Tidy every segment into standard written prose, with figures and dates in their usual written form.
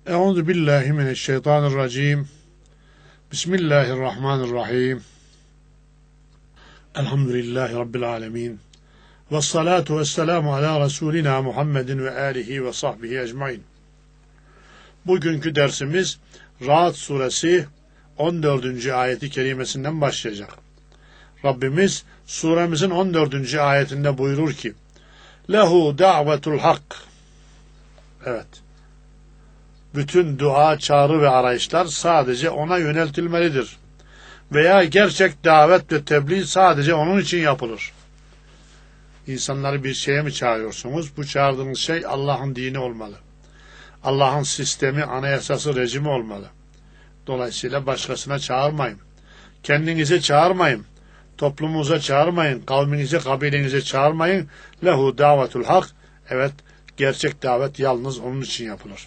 Euzu billahi mineşşeytanirracim. Bismillahirrahmanirrahim. Elhamdülillahi Rabbil alemin. Vessalatu vesselamu ala Resulina Muhammedin ve alihi ve sahbihi ecmain. Bugünkü dersimiz Ra'd suresi 14. ayeti kerimesinden başlayacak. Rabbimiz suremizin 14. ayetinde buyurur ki: Lehu da'vetul hak. Evet. Bütün dua, çağrı ve arayışlar sadece ona yöneltilmelidir. Veya gerçek davet ve tebliğ sadece onun için yapılır. İnsanları bir şeye mi çağırıyorsunuz? Bu çağırdığınız şey Allah'ın dini olmalı. Allah'ın sistemi, anayasası, rejimi olmalı. Dolayısıyla başkasına çağırmayın. Kendinize çağırmayın. Toplumunuza çağırmayın. Kavminize, kabilenize çağırmayın. Lehu davetul hak. Evet, gerçek davet yalnız onun için yapılır.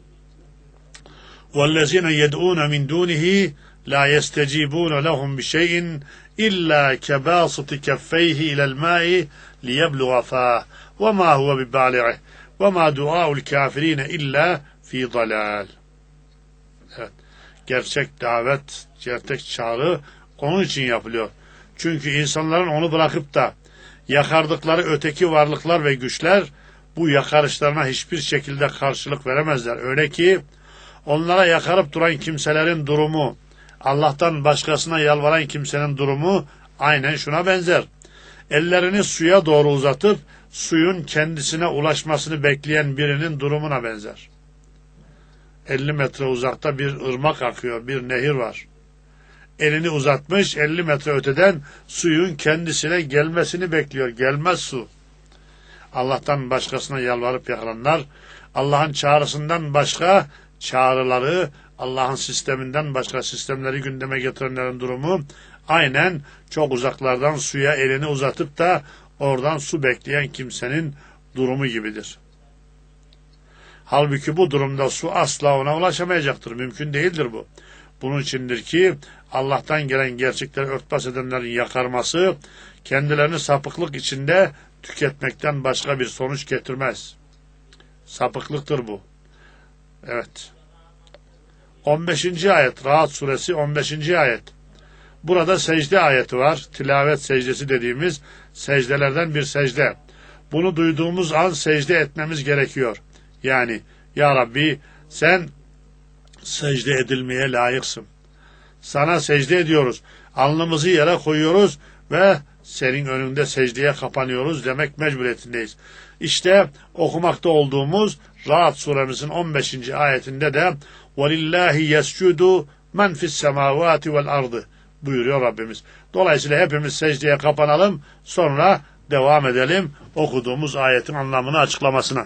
وَالَّذِينَ يَدْعُونَ مِنْ دُونِهِ لَا يَسْتَجِيبُونَ لَهُمْ بِشَيْءٍ إِلَّا كَبَاسِطِ كَفَّيْهِ إِلَى الْمَاءِ لِيَبْلُغَ فَاهُ وَمَا هُوَ بِبَالِغِهِ وَمَا دُعَاءُ الْكَافِرِينَ إِلَّا فِي ضَلَالٍ. Evet. Gerçek davet, gerçek çağrı onun için yapılıyor. Çünkü insanların onu bırakıp da yakardıkları öteki varlıklar ve güçler bu yakarışlarına hiçbir şekilde karşılık veremezler. Öyle ki onlara yakarıp duran kimselerin durumu, Allah'tan başkasına yalvaran kimsenin durumu aynen şuna benzer. Ellerini suya doğru uzatıp suyun kendisine ulaşmasını bekleyen birinin durumuna benzer. 50 metre uzakta bir ırmak akıyor, bir nehir var. Elini uzatmış, 50 metre öteden suyun kendisine gelmesini bekliyor. Gelmez su. Allah'tan başkasına yalvarıp yakaranlar, Allah'ın çağrısından başka çağrıları, Allah'ın sisteminden başka sistemleri gündeme getirenlerin durumu aynen çok uzaklardan suya elini uzatıp da oradan su bekleyen kimsenin durumu gibidir. Halbuki bu durumda su asla ona ulaşamayacaktır. Mümkün değildir bu. Bunun içindir ki Allah'tan gelen gerçekleri örtbas edenlerin yakarması kendilerini sapıklık içinde tüketmekten başka bir sonuç getirmez. Sapıklıktır bu. Evet. 15. ayet, Ra'd suresi 15. ayet. Burada secde ayeti var. Tilavet secdesi dediğimiz secdelerden bir secde. Bunu duyduğumuz an secde etmemiz gerekiyor. Yani ya Rabbi sen secde edilmeye layıksın. Sana secde ediyoruz. Alnımızı yere koyuyoruz ve senin önünde secdeye kapanıyoruz demek mecburiyetindeyiz. İşte okumakta olduğumuz Ra'd suremizin 15. ayetinde de وَلِلَّهِ يَسْجُدُ مَنْ فِي السَّمَاوَاتِ وَالْأَرْضِ buyuruyor Rabbimiz. Dolayısıyla hepimiz secdeye kapanalım, sonra devam edelim okuduğumuz ayetin anlamını açıklamasına.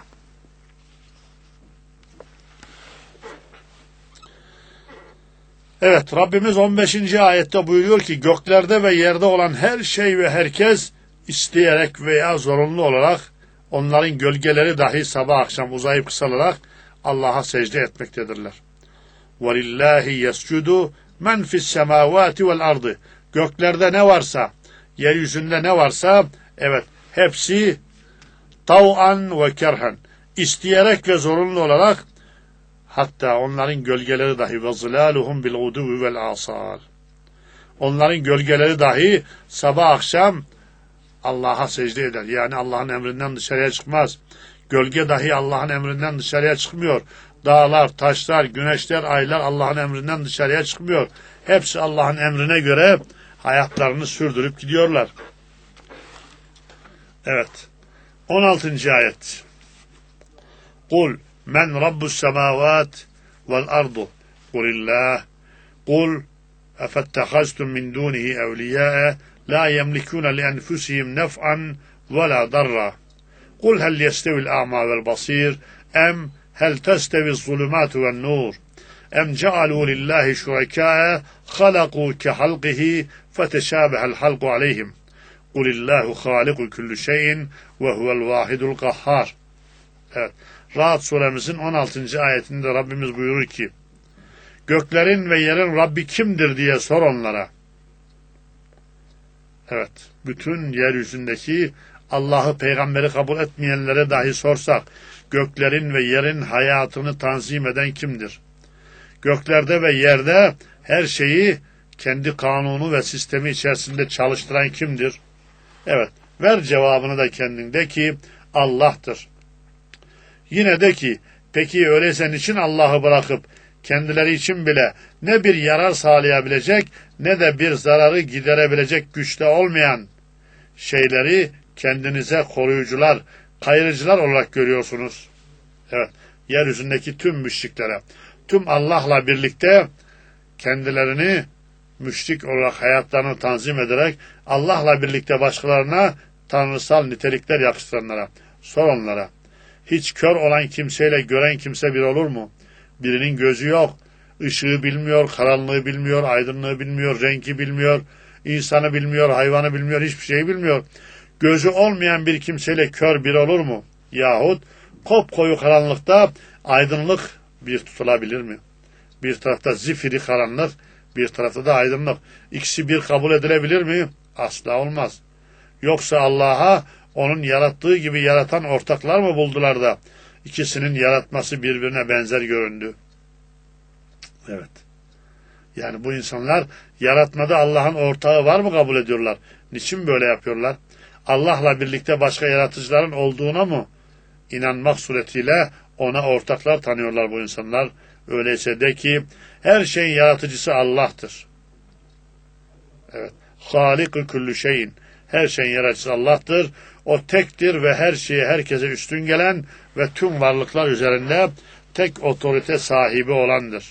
Evet, Rabbimiz 15. ayette buyuruyor ki göklerde ve yerde olan her şey ve herkes isteyerek veya zorunlu olarak onların gölgeleri dahi sabah akşam uzayıp kısalarak Allah'a secde etmektedirler. وَلِلَّهِ يَسْجُدُ مَنْ فِي السَّمَاوَاتِ وَالْأَرْضِ göklerde ne varsa, yeryüzünde ne varsa, evet, hepsi tav'an ve kerhen, isteyerek ve zorunlu olarak, hatta onların gölgeleri dahi ve zilâluhum bil uduvi vel asal. Onların gölgeleri dahi sabah akşam Allah'a secde eder. Yani Allah'ın emrinden dışarıya çıkmaz. Gölge dahi Allah'ın emrinden dışarıya çıkmıyor. Dağlar, taşlar, güneşler, aylar Allah'ın emrinden dışarıya çıkmıyor. Hepsi Allah'ın emrine göre hayatlarını sürdürüp gidiyorlar. Evet. 16. ayet. Kul men rabbus semavat vel ardu kulillah kul efettehaztum min dunihi evliyâe la yemlikûne li enfusihim nef'an ve la darra kul hel yestevil a'ma vel basir em hel testevi zulümâtu vel nur em cealû lillahi şurekâe halakû ke halqihi feteşâbehel halqu aleyhim kulillahu hâliku kullu şeyin ve huvel vâhidul kahhar. Evet. Ra'd suremizin 16. ayetinde Rabbimiz buyurur ki göklerin ve yerin Rabbi kimdir diye sor onlara. Evet. Bütün yeryüzündeki Allah'ı, peygamberi kabul etmeyenlere dahi sorsak göklerin ve yerin hayatını tanzim eden kimdir? Göklerde ve yerde her şeyi kendi kanunu ve sistemi içerisinde çalıştıran kimdir? Evet, ver cevabını da kendinde ki Allah'tır. Yine de ki, peki öyleyse niçin Allah'ı bırakıp kendileri için bile ne bir yarar sağlayabilecek ne de bir zararı giderebilecek güçte olmayan şeyleri kendinize koruyucular, kayırıcılar olarak görüyorsunuz? Evet, yeryüzündeki tüm müşriklere, tüm Allah'la birlikte kendilerini müşrik olarak hayatlarını tanzim ederek Allah'la birlikte başkalarına tanrısal nitelikler yakıştıranlara, sor onlara. Hiç kör olan kimseyle gören kimse bir olur mu? Birinin gözü yok, ışığı bilmiyor, karanlığı bilmiyor, aydınlığı bilmiyor, rengi bilmiyor, insanı bilmiyor, hayvanı bilmiyor, hiçbir şeyi bilmiyor. Gözü olmayan bir kimseyle kör bir olur mu? Yahut kopkoyu karanlıkta aydınlık bir tutulabilir mi? Bir tarafta zifiri karanlık, bir tarafta da aydınlık. İkisi bir kabul edilebilir mi? Asla olmaz. Yoksa Allah'a onun yarattığı gibi yaratan ortaklar mı buldular da ikisinin yaratması birbirine benzer göründü? Evet. Yani bu insanlar yaratmada Allah'ın ortağı var mı kabul ediyorlar? Niçin böyle yapıyorlar? Allah'la birlikte başka yaratıcıların olduğuna mı inanmak suretiyle ona ortaklar tanıyorlar bu insanlar? Öyleyse de ki her şeyin yaratıcısı Allah'tır. Evet. Halik-ı küllü şeyin. Her şeyin yaratıcısı Allah'tır. O tektir ve her şeye herkese üstün gelen ve tüm varlıklar üzerinde tek otorite sahibi olandır.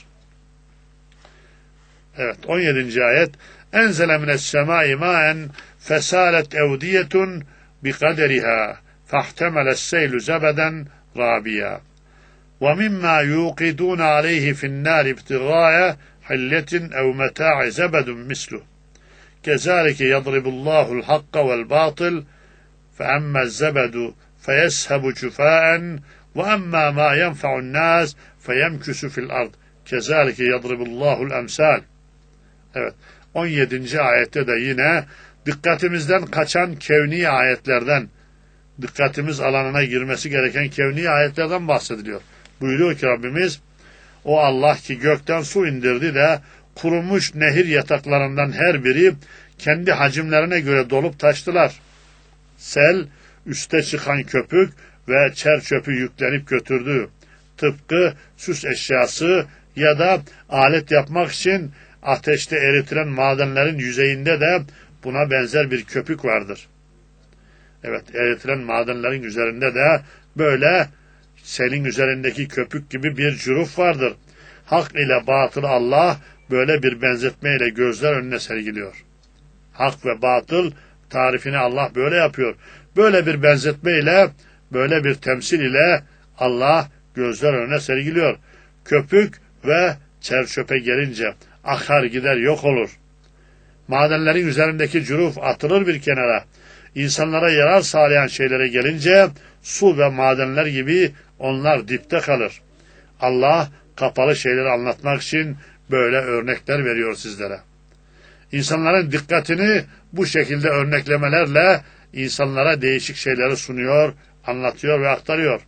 Evet, 17. ayet. Enzele mines semai maen fesalet evdiyetun bi kaderiha fahtemeles seylu zebeden rabiya. Ve mimma yuqidun aleyhi finnâr ibtigâye hilletin ev metâ'i zebedun misluh. Kezâlike yadribullâhu'l hakka vel bâtil فَأَمَّا الزَّبَدُ فَيَسْهَبُ جُفَاءً وَأَمَّا مَا يَنْفَعُ النَّاسِ فَيَمْكُسُ فِي الْأَرْضِ كَذَٰلِكَ يَضْرِبُ اللّٰهُ الْأَمْثَالِ. Evet, 17. ayette de yine dikkatimizden kaçan kevni ayetlerden, dikkatimiz alanına girmesi gereken kevni ayetlerden bahsediliyor. Buyuruyor ki Rabbimiz, o Allah ki gökten su indirdi de kurumuş nehir yataklarından her biri kendi hacimlerine göre dolup taştılar. Sel, üste çıkan köpük ve çer çöpü yüklenip götürdü. Tıpkı süs eşyası ya da alet yapmak için ateşte eritilen madenlerin yüzeyinde de buna benzer bir köpük vardır. Evet, eritilen madenlerin üzerinde de böyle selin üzerindeki köpük gibi bir cüruf vardır. Hak ile batıl Allah böyle bir benzetmeyle gözler önüne sergiliyor. Hak ve batıl tarifini Allah böyle yapıyor. Böyle bir benzetmeyle, böyle bir temsil ile Allah gözler önüne sergiliyor. Köpük ve çerçöpe gelince akar gider yok olur. Madenlerin üzerindeki cüruf atılır bir kenara. İnsanlara yarar sağlayan şeylere gelince su ve madenler gibi onlar dipte kalır. Allah kapalı şeyleri anlatmak için böyle örnekler veriyor sizlere. İnsanların dikkatini bu şekilde örneklemelerle insanlara değişik şeyleri sunuyor, anlatıyor ve aktarıyor.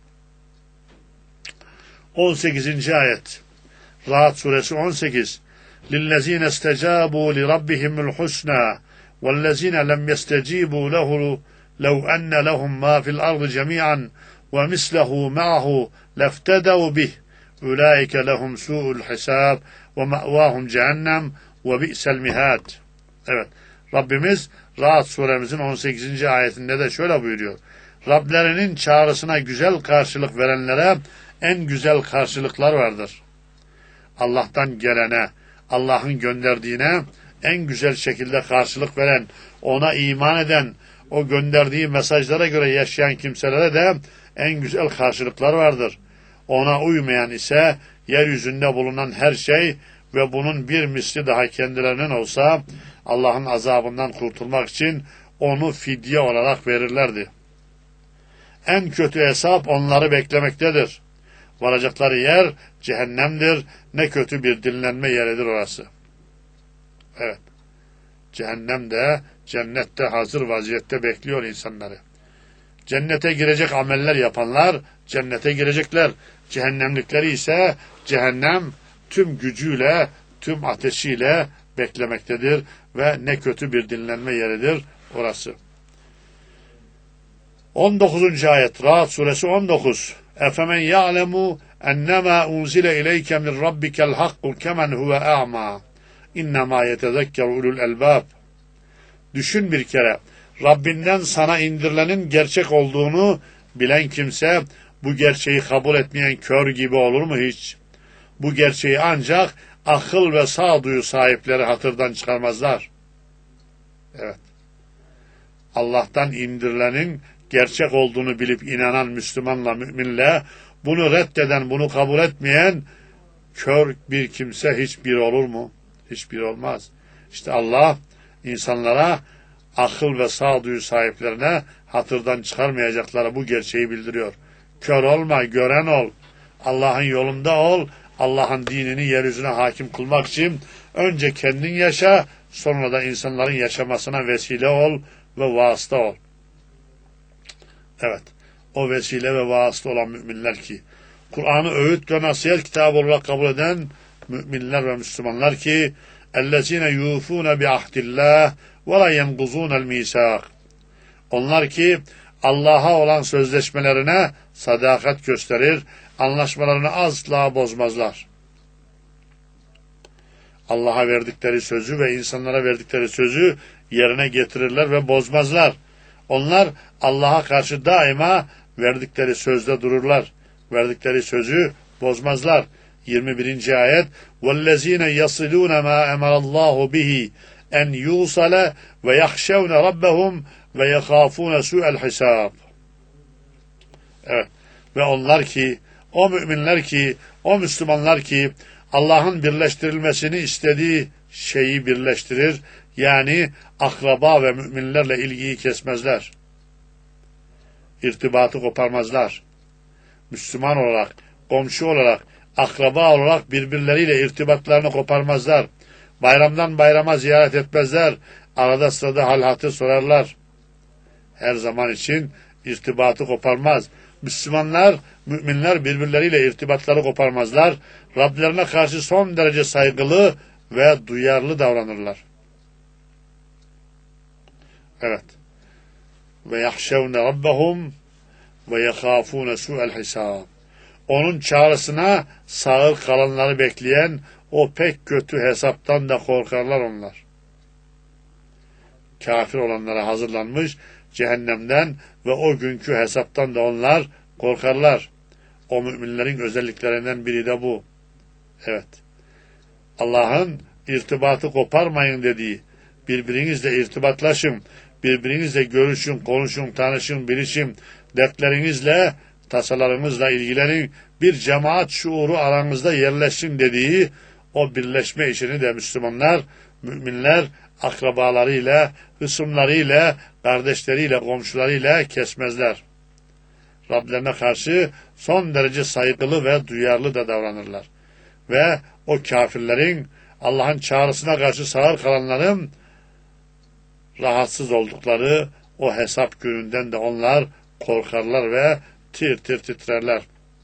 18. ayet. Ra'd suresi 18. لِلَّذ۪ينَ اسْتَجَابُوا لِرَبِّهِمُ الْحُسْنَى وَالَّذ۪ينَ لَمْ يَسْتَجِيبُوا لَهُ لَوْ أَنَّ لَهُمْ مَا فِي الْأَرْضِ جَمِيعًا وَمِثْلَهُ مَعَهُ لَافْتَدَوْا بِهِ أُولَٰئِكَ لَهُمْ سُوءُ الْحِسَابِ وَمَأْوَاهُمْ جَهَنَّمْ وَبِئْسَ الْمِهَادِ. Evet, Rabbimiz Ra'd suremizin 18. ayetinde de şöyle buyuruyor. Rablerinin çağrısına güzel karşılık verenlere en güzel karşılıklar vardır. Allah'tan gelene, Allah'ın gönderdiğine en güzel şekilde karşılık veren, ona iman eden, o gönderdiği mesajlara göre yaşayan kimselere de en güzel karşılıklar vardır. Ona uymayan ise yeryüzünde bulunan her şey ve bunun bir misli daha kendilerinin olsa Allah'ın azabından kurtulmak için onu fidye olarak verirlerdi. En kötü hesap onları beklemektedir. Varacakları yer cehennemdir. Ne kötü bir dinlenme yeridir orası. Evet. Cehennem de cennette hazır vaziyette bekliyor insanları. Cennete girecek ameller yapanlar cennete girecekler. Cehennemlikleri ise cehennem tüm gücüyle, tüm ateşiyle beklemektedir ve ne kötü bir dinlenme yeridir orası. 19. ayet Ra'd suresi 19. Efemen ya'lemu ennemâ unzile ileyke min rabbikel hakku kemen huve a'mâ innemâ yetezekkeru ulul elbâb. Düşün bir kere, Rabbinden sana indirilenin gerçek olduğunu bilen kimse bu gerçeği kabul etmeyen kör gibi olur mu hiç? Bu gerçeği ancak akıl ve sağduyu sahipleri hatırdan çıkarmazlar. Evet. Allah'tan indirilenin gerçek olduğunu bilip inanan Müslümanla, müminle bunu reddeden, bunu kabul etmeyen kör bir kimse hiçbir olur mu? Hiçbir olmaz. İşte Allah insanlara, akıl ve sağduyu sahiplerine hatırdan çıkarmayacakları bu gerçeği bildiriyor. Kör olma, gören ol. Allah'ın yolunda ol. Allah'ın dinini yeryüzüne hakim kılmak için önce kendin yaşa, sonra da insanların yaşamasına vesile ol ve vasıta ol. Evet, o vesile ve vasıta olan müminler ki, Kur'an'ı öğüt ve nasihat kitabı olarak kabul eden müminler ve Müslümanlar ki, اَلَّذِينَ يُوفُونَ بِعَهْدِ اللّٰهِ وَلَا يَنْقُضُونَ الْمِيثَاقِ. Onlar ki Allah'a olan sözleşmelerine sadakat gösterir, anlaşmalarını asla bozmazlar. Allah'a verdikleri sözü ve insanlara verdikleri sözü yerine getirirler ve bozmazlar. Onlar Allah'a karşı daima verdikleri sözde dururlar. Verdikleri sözü bozmazlar. 21. ayet وَالَّذ۪ينَ يَصِلُونَ مَا اَمَرَ اللّٰهُ بِهِ اَنْ يُوصَلَ وَيَخْشَوْنَ رَبَّهُمْ وَيَخَافُونَ سُوءَ الْحِسَابِ. Evet. Ve onlar ki, o müminler ki, o Müslümanlar ki Allah'ın birleştirilmesini istediği şeyi birleştirir. Yani akraba ve müminlerle ilgiyi kesmezler. İrtibatı koparmazlar. Müslüman olarak, komşu olarak, akraba olarak birbirleriyle irtibatlarını koparmazlar. Bayramdan bayrama ziyaret etmezler. Arada sırada hal hatır sorarlar. Her zaman için irtibatı koparmaz. Müslümanlar, müminler birbirleriyle irtibatları koparmazlar. Rablerine karşı son derece saygılı ve duyarlı davranırlar. Evet. Ve yahşevne rabbahum ve yekâfûne su'el hisâb. Onun çağrısına sağır kalanları bekleyen o pek kötü hesaptan da korkarlar onlar. Kafir olanlara hazırlanmış cehennemden ve o günkü hesaptan da onlar korkarlar. O müminlerin özelliklerinden biri de bu. Evet. Allah'ın irtibatı koparmayın dediği, birbirinizle irtibatlaşın, birbirinizle görüşün, konuşun, tanışın, bilişin, dertlerinizle, tasalarınızla ilgilenin, bir cemaat şuuru aranızda yerleşsin dediği o birleşme işini de Müslümanlar, müminler, akrabalarıyla, hısımlarıyla, kardeşleriyle, komşularıyla kesmezler. Rablerine karşı son derece saygılı ve duyarlı da davranırlar. Ve o kafirlerin, Allah'ın çağrısına karşı sağır kalanların rahatsız oldukları o hesap gününden de onlar korkarlar ve tir tir titrerler.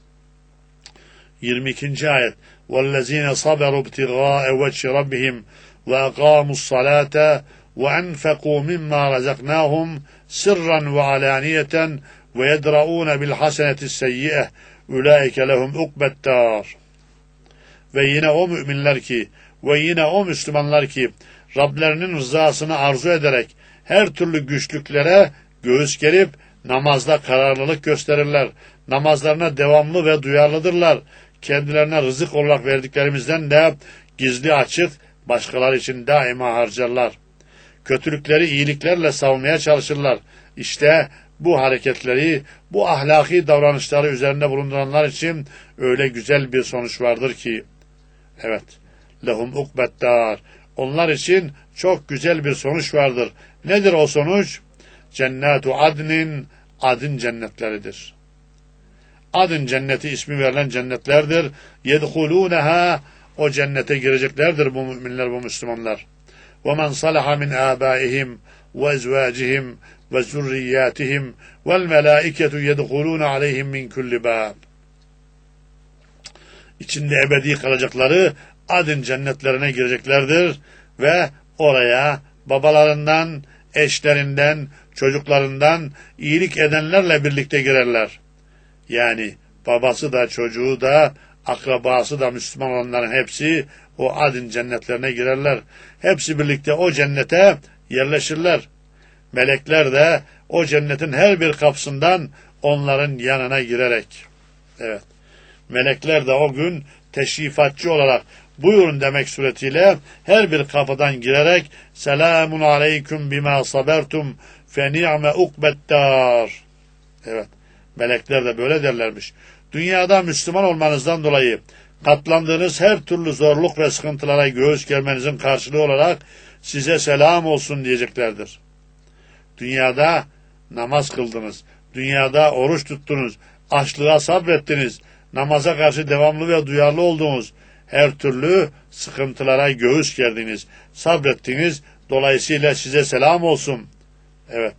22. ayet وَالَّذ۪ينَ صَبَرُوا ابْتِغَاءَ وَجْهِ رَبِّهِمْ وَاَقَامُوا الصَّلَاةَ وَاَنْفَقُوا مِمَّا رَزَقْنَاهُمْ سِرًّا وَعَلَانِيَةً وَيَدْرَؤُونَ بِالْحَسَنَةِ السَّيِّئَةِ اُولَٰئِكَ لَهُمْ اُقْبَ الدَّارِ. Ve yine o müminler ki, ve yine o Müslümanlar ki, Rablerinin rızasını arzu ederek her türlü güçlüklere göğüs gerip namazda kararlılık gösterirler. Namazlarına devamlı ve duyarlıdırlar. Kendilerine rızık olarak verdiklerimizden de gizli açık başkaları için daima harcarlar. Kötülükleri iyiliklerle savunmaya çalışırlar. İşte bu hareketleri, bu ahlaki davranışları üzerinde bulunduranlar için öyle güzel bir sonuç vardır ki, evet, lehum ukbeddar, onlar için çok güzel bir sonuç vardır. Nedir o sonuç? Cennetu adnin, adın cennetleridir. Adın cenneti ismi verilen cennetlerdir. Yedhulûneha, o cennete gireceklerdir bu müminler, bu Müslümanlar. وَمَنْ صَلَحَ مِنْ آبَائِهِمْ وَاَزْوَاجِهِمْ ve zurriyatihim vel melâiketu yedhulûne aleyhim min kulli bâb. İçinde ebedi kalacakları adın cennetlerine gireceklerdir ve oraya babalarından, eşlerinden, çocuklarından iyilik edenlerle birlikte girerler. Yani babası da, çocuğu da, akrabası da Müslüman olanların hepsi o adın cennetlerine girerler. Hepsi birlikte o cennete yerleşirler. Melekler de o cennetin her bir kapısından onların yanına girerek. Evet. Melekler de o gün teşrifatçı olarak buyurun demek suretiyle her bir kapıdan girerek selamun aleyküm bima sabertum fe ni'me ukbeddar. Evet. Melekler de böyle derlermiş. Dünyada Müslüman olmanızdan dolayı katlandığınız her türlü zorluk ve sıkıntılara göğüs germenizin karşılığı olarak size selam olsun diyeceklerdir. Dünyada namaz kıldınız, dünyada oruç tuttunuz, açlığa sabrettiniz, namaza karşı devamlı ve duyarlı olduğunuz her türlü sıkıntılara göğüs gerdiniz, sabrettiniz, dolayısıyla size selam olsun. Evet.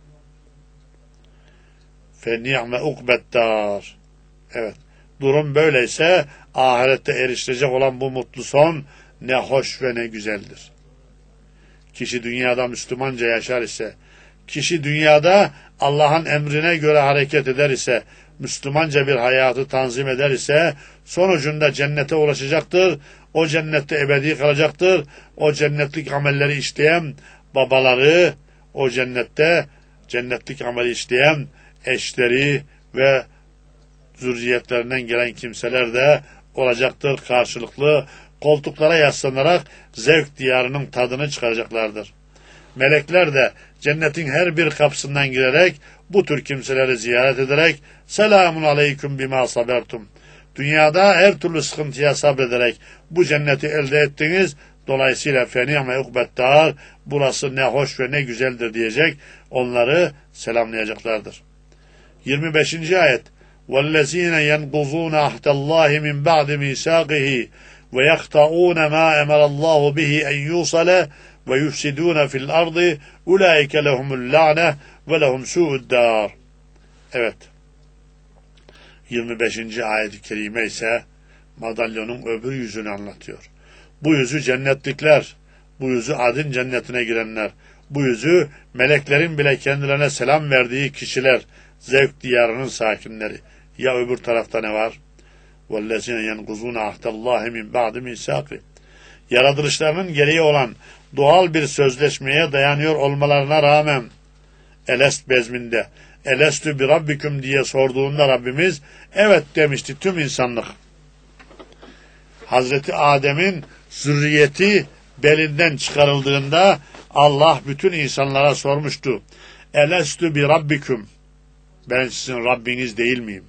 فَنِعْمَ اُقْبَدَّارِ. Evet. Durum böyleyse ahirette erişilecek olan bu mutlu son ne hoş ve ne güzeldir. Kişi dünyada Müslümanca yaşar ise, kişi dünyada Allah'ın emrine göre hareket eder ise, Müslümanca bir hayatı tanzim eder ise, sonucunda cennete ulaşacaktır, o cennette ebedi kalacaktır, o cennetlik amelleri işleyen babaları, o cennette cennetlik ameli işleyen eşleri ve zürriyetlerinden gelen kimseler de olacaktır. Karşılıklı koltuklara yaslanarak zevk diyarının tadını çıkaracaklardır. Melekler de cennetin her bir kapısından girerek bu tür kimseleri ziyaret ederek selamun aleyküm bima sabertum. Dünyada her türlü sıkıntıya sabrederek bu cenneti elde ettiniz. Dolayısıyla feni'me ukbeddar, burası ne hoş ve ne güzeldir diyecek. Onları selamlayacaklardır. 25. ayet. وَالَّذ۪ينَ يَنْقُضُونَ عَهْدَ اللّٰهِ مِنْ بَعْدِ مِيثَاقِهِ وَيَقْطَعُونَ مَا أَمَرَ اللّٰهُ بِهِ اَنْ يُوصَلَ وَيُفْسِدُونَ فِي الْأَرْضِ اُولَٰئِكَ لَهُمُ اللَّعْنَةُ وَلَهُمْ سُوءُ الدَّارِ. Evet. 25. ayet-i kerime ise madalyonun öbür yüzünü anlatıyor. Bu yüzü cennetlikler, bu yüzü adın cennetine girenler, bu yüzü meleklerin bile kendilerine selam verdiği kişiler, zevk diyarının sakinleri. Ya öbür tarafta ne var? وَالَّذِينَ يَنْقُضُونَ عَهْدَ اللّٰهِ مِنْ بَعْدِ مِيثَاقِهِ. Yaratılışlarının gereği olan doğal bir sözleşmeye dayanıyor olmalarına rağmen Elest bezminde Elestü bi Rabbiküm diye sorduğunda Rabbimiz evet demişti tüm insanlık. Hazreti Adem'in zürriyeti belinden çıkarıldığında Allah bütün insanlara sormuştu. Elestü bi Rabbiküm. Ben sizin Rabbiniz değil miyim?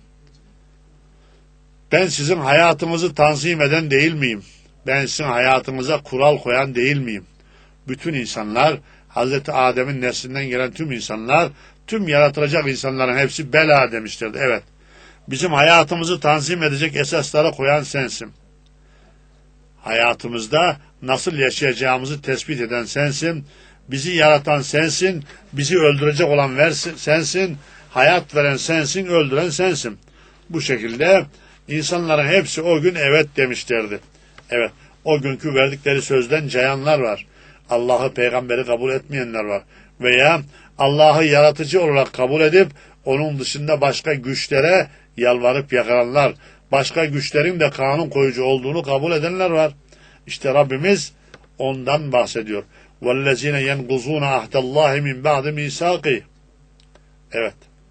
Ben sizin hayatınızı tanzim eden değil miyim? Ben sizin hayatınıza kural koyan değil miyim? Bütün insanlar, Hazreti Adem'in neslinden gelen tüm insanlar, tüm yaratılacak insanların hepsi bela demişlerdi. Evet, bizim hayatımızı tanzim edecek esaslara koyan sensin. Hayatımızda nasıl yaşayacağımızı tespit eden sensin. Bizi yaratan sensin. Bizi öldürecek olan sensin. Hayat veren sensin, öldüren sensin. Bu şekilde insanların hepsi o gün evet demişlerdi. Evet, o günkü verdikleri sözden cayanlar var. Allah'ı, peygamberi kabul etmeyenler var. Veya Allah'ı yaratıcı olarak kabul edip onun dışında başka güçlere yalvarıp yakaranlar, başka güçlerin de kanun koyucu olduğunu kabul edenler var. İşte Rabbimiz ondan bahsediyor. وَالَّذِينَ يَنْقُضُونَ عَهْدَ اللّٰهِ مِنْ بَعْدِ مِيثَاقِهِ. Evet.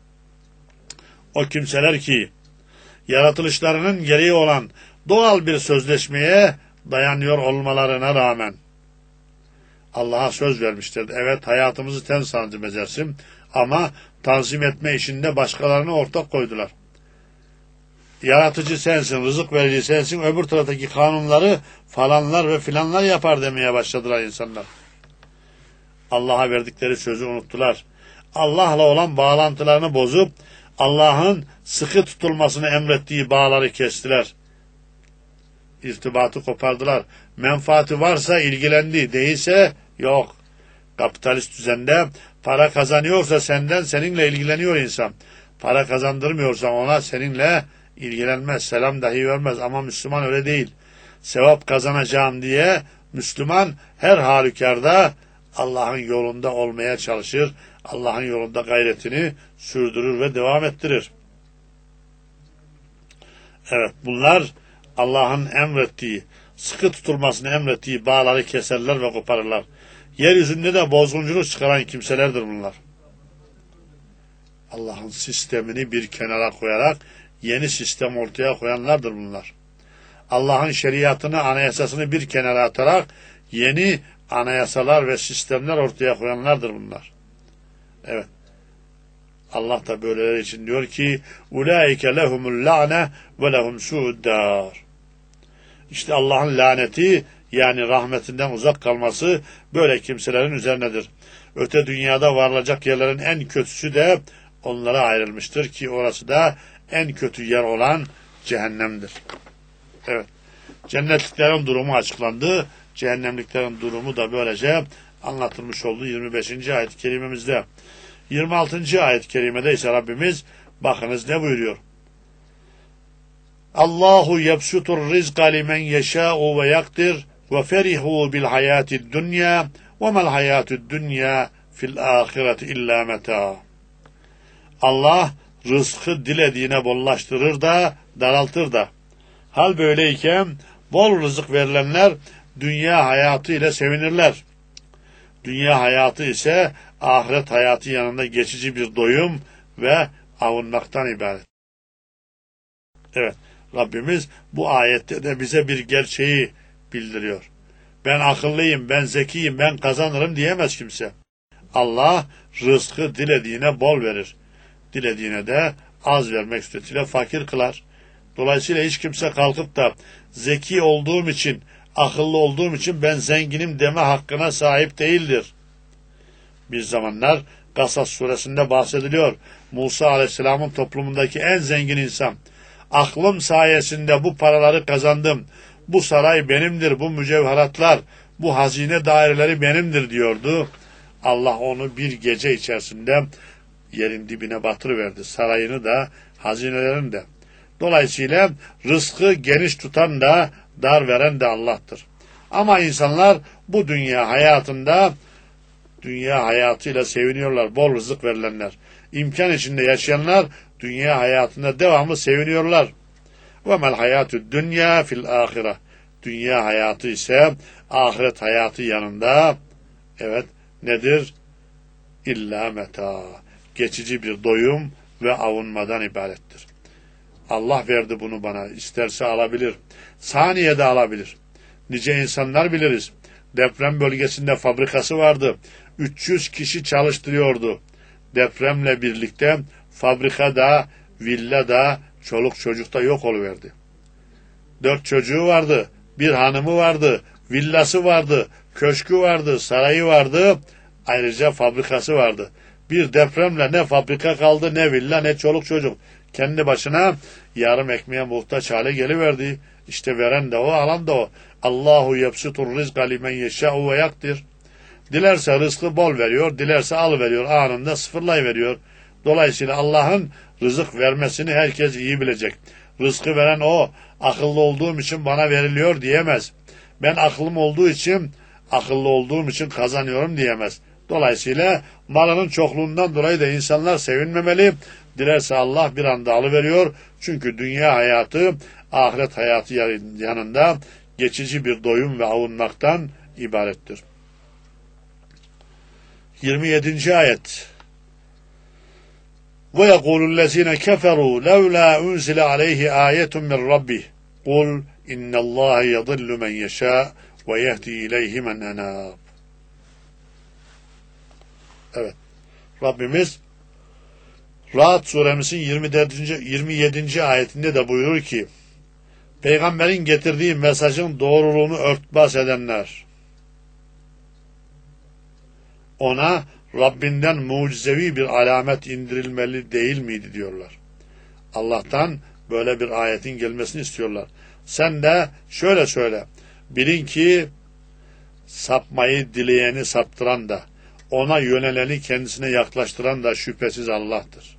O kimseler ki yaratılışlarının gereği olan doğal bir sözleşmeye dayanıyor olmalarına rağmen Allah'a söz vermişlerdi. Evet, hayatımızı sen tanzim edersin ama tanzim etme işinde başkalarını ortak koydular. Yaratıcı sensin, rızık verici sensin, öbür taraftaki kanunları falanlar ve filanlar yapar demeye başladılar insanlar. Allah'a verdikleri sözü unuttular. Allah'la olan bağlantılarını bozup Allah'ın sıkı tutulmasını emrettiği bağları kestiler. İrtibatı kopardılar. Menfaati varsa ilgilendi, değilse yok. Kapitalist düzende para kazanıyorsa senden, seninle ilgileniyor insan. Para kazandırmıyorsa ona seninle ilgilenmez, selam dahi vermez. Ama Müslüman öyle değil. Sevap kazanacağım diye Müslüman her halükarda Allah'ın yolunda olmaya çalışır. Allah'ın yolunda gayretini sürdürür ve devam ettirir. Evet, bunlar Allah'ın emrettiği, sıkı tutulmasını emrettiği bağları keserler ve koparırlar. Yeryüzünde de bozgunculuk çıkaran kimselerdir bunlar. Allah'ın sistemini bir kenara koyarak yeni sistem ortaya koyanlardır bunlar. Allah'ın şeriatını, anayasasını bir kenara atarak yeni anayasalar ve sistemler ortaya koyanlardır bunlar. Evet. Allah da böyleleri için diyor ki ulaike lehumul la'ne ve lehum su'uddar. İşte Allah'ın laneti, yani rahmetinden uzak kalması böyle kimselerin üzerinedir. Öte dünyada varılacak yerlerin en kötüsü de onlara ayrılmıştır ki orası da en kötü yer olan cehennemdir. Evet. Cennetliklerin durumu açıklandı. Cehennemliklerin durumu da böylece anlatılmış oldu 25. ayet-i kerimemizde. 26. ayet-i kerimede ise Rabbimiz bakınız ne buyuruyor? Allahu yebsutur rizqa limen yeşâ'u ve yakdir ve ferihû bil hayâtid dünya ve mel hayâtud dünya fil âhireti illâ metâ. Allah rızkı dilediğine bollaştırır da daraltır da. Hal böyleyken bol rızık verilenler dünya hayatı ile sevinirler. Dünya hayatı ise ahiret hayatı yanında geçici bir doyum ve avunmaktan ibaret. Evet, Rabbimiz bu ayette de bize bir gerçeği bildiriyor. Ben akıllıyım, ben zekiyim, ben kazanırım diyemez kimse. Allah rızkı dilediğine bol verir. Dilediğine de az vermek suretiyle fakir kılar. Dolayısıyla hiç kimse kalkıp da zeki olduğum için, akıllı olduğum için ben zenginim deme hakkına sahip değildir. Bir zamanlar Kasas suresinde bahsediliyor. Musa aleyhisselamın toplumundaki en zengin insan. Aklım sayesinde bu paraları kazandım. Bu saray benimdir, bu mücevheratlar, bu hazine daireleri benimdir diyordu. Allah onu bir gece içerisinde yerin dibine batırıverdi. Sarayını da, hazinelerini de. Dolayısıyla rızkı geniş tutan da, dar veren de Allah'tır. Ama insanlar bu dünya hayatıyla seviniyorlar. Bol rızık verilenler. İmkan içinde yaşayanlar dünya hayatında devamlı seviniyorlar. Ve mel hayatü dünya fil ahire. Dünya hayatı ise ahiret hayatı yanında evet nedir? İlla meta. Geçici bir doyum ve avunmadan ibarettir. Allah verdi bunu bana. İsterse alabilir. Saniyede alabilir. Nice insanlar biliriz. Deprem bölgesinde fabrikası vardı. 300 kişi çalıştırıyordu. Depremle birlikte fabrikada, villada, çoluk çocukta yok oluverdi. 4 çocuğu vardı. Bir hanımı vardı. Villası vardı. Köşkü vardı. Sarayı vardı. Ayrıca fabrikası vardı. Bir depremle ne fabrika kaldı, ne villa, ne çoluk çocuk. Kendi başına yarım ekmeğe muhtaç hale geliverdi. İşte veren de o, alan da o. Allahu yebsutur rizqa limen yeşâ'u ve yakdir. Dilerse rızkı bol veriyor, dilerse alıveriyor, anında sıfırlayıveriyor. Dolayısıyla Allah'ın rızık vermesini herkes iyi bilecek. Rızkı veren o, akıllı olduğum için bana veriliyor diyemez. Ben akıllı olduğum için kazanıyorum diyemez. Dolayısıyla malının çokluğundan dolayı da insanlar sevinmemeli. Dilerse Allah bir anda alıveriyor. Çünkü dünya hayatı, ahiret hayatı yanında geçici bir doyum ve avunmaktan ibarettir. 27. ayet. Ve yekulüllezine keferu levla unzile aleyhi ayetun min rabbih. Kul innallâhe yadillu men yeşâ ve yehdi ileyhi men enâb. Evet. Rabbimiz Ra'd suremizin 27. ayetinde de buyurur ki Peygamberin getirdiği mesajın doğruluğunu örtbas edenler ona Rabbinden mucizevi bir alamet indirilmeli değil miydi diyorlar. Allah'tan böyle bir ayetin gelmesini istiyorlar. Sen de şöyle söyle. Bilin ki sapmayı dileyeni saptıran da ona yöneleni kendisine yaklaştıran da şüphesiz Allah'tır.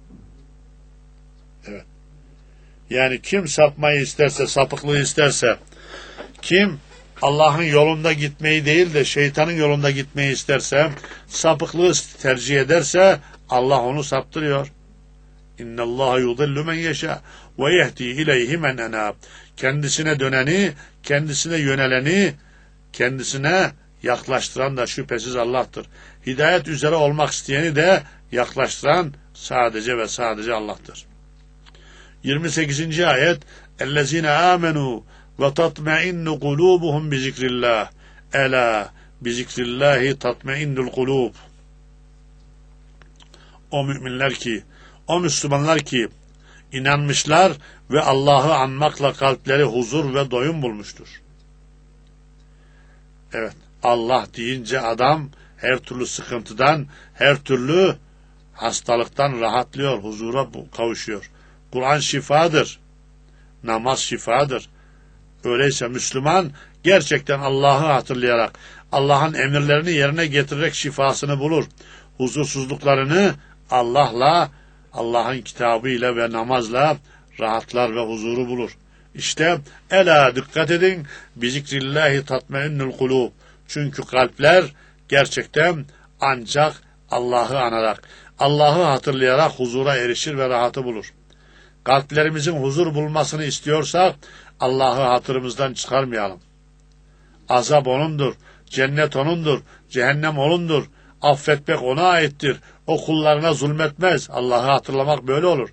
Evet. Yani kim sapmayı isterse, sapıklığı isterse, kim Allah'ın yolunda gitmeyi değil de şeytanın yolunda gitmeyi isterse, sapıklığı tercih ederse Allah onu saptırıyor. İnna Allah yudillu men yeşâ ve yehdi ileyhi men enâb. Kendisine döneni, kendisine yöneleni, kendisine yaklaştıran da şüphesiz Allah'tır. Hidayet üzere olmak isteyeni de yaklaştıran sadece ve sadece Allah'tır. 28. ayet اَلَّذِينَ آمَنُوا وَتَطْمَئِنُّ قُلُوبُهُمْ بِذِكْرِ اللّٰهِ اَلَا بِذِكْرِ اللّٰهِ تَطْمَئِنُّ الْقُلُوبِ. O müminler ki, o Müslümanlar ki inanmışlar ve Allah'ı anmakla kalpleri huzur ve doyum bulmuştur. Evet, Allah deyince adam her türlü sıkıntıdan, her türlü hastalıktan rahatlıyor, huzura kavuşuyor. Kur'an şifadır, namaz şifadır. Öyleyse Müslüman gerçekten Allah'ı hatırlayarak, Allah'ın emirlerini yerine getirerek şifasını bulur. Huzursuzluklarını Allah'la, Allah'ın kitabıyla ve namazla rahatlar ve huzuru bulur. İşte ela dikkat edin, bizikrillahi tatmainnul kulub. Çünkü kalpler gerçekten ancak Allah'ı anarak, Allah'ı hatırlayarak huzura erişir ve rahatı bulur. Kalplerimizin huzur bulmasını istiyorsak Allah'ı hatırımızdan çıkarmayalım. Azap O'nundur, cennet O'nundur, cehennem O'nundur, affetmek O'na aittir. O kullarına zulmetmez. Allah'ı hatırlamak böyle olur.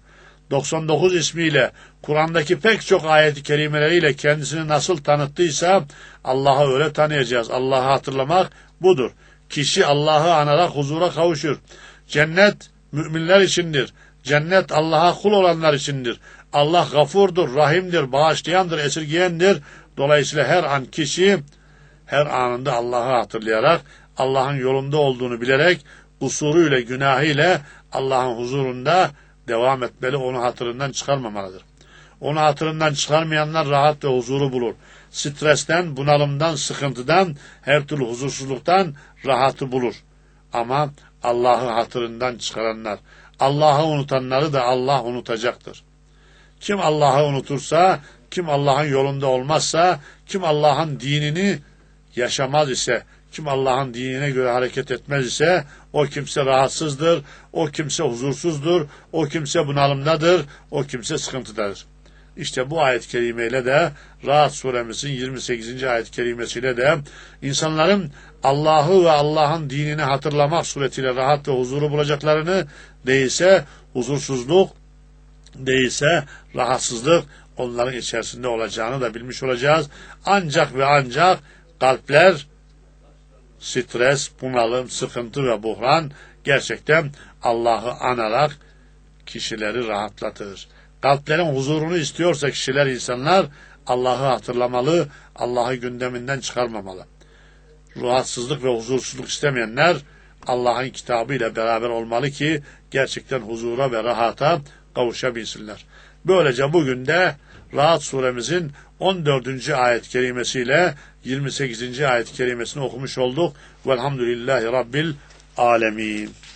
99 ismiyle, Kur'an'daki pek çok ayet-i kerimeleriyle kendisini nasıl tanıttıysa Allah'ı öyle tanıyacağız. Allah'ı hatırlamak budur. Kişi Allah'ı anarak huzura kavuşur. Cennet müminler içindir. Cennet Allah'a kul olanlar içindir. Allah gafurdur, rahimdir, bağışlayandır, esirgeyendir. Dolayısıyla her an kişi her anında Allah'ı hatırlayarak, Allah'ın yolunda olduğunu bilerek, kusuruyla, günahıyla Allah'ın huzurunda devam etmeli, onu hatırından çıkarmamalıdır. Onu hatırından çıkarmayanlar rahat ve huzuru bulur. Stresten, bunalımdan, sıkıntıdan, her türlü huzursuzluktan rahatı bulur. Ama Allah'ı hatırından çıkaranlar, Allah'ı unutanları da Allah unutacaktır. Kim Allah'ı unutursa, kim Allah'ın yolunda olmazsa, kim Allah'ın dinini yaşamaz ise, kim Allah'ın dinine göre hareket etmez ise, o kimse rahatsızdır, o kimse huzursuzdur, o kimse bunalımdadır, o kimse sıkıntıdadır. İşte bu ayet-i kerimeyle de Rahat suremizin 28. ayet-i kerimesiyle de insanların Allah'ı ve Allah'ın dinini hatırlamak suretiyle rahat ve huzuru bulacaklarını, değilse huzursuzluk, değilse rahatsızlık onların içerisinde olacağını da bilmiş olacağız. Ancak ve ancak kalpler stres, bunalım, sıkıntı ve buhran gerçekten Allah'ı anarak kişileri rahatlatır. Kalplerin huzurunu istiyorsa kişiler, insanlar Allah'ı hatırlamalı, Allah'ı gündeminden çıkarmamalı. Rahatsızlık ve huzursuzluk istemeyenler Allah'ın kitabıyla beraber olmalı ki gerçekten huzura ve rahata kavuşabilsinler. Böylece bugün de Rahat suremizin 14. ayet-i kerimesiyle 28. ayet-i kerimesini okumuş olduk. Velhamdülillahi Rabbil alemin.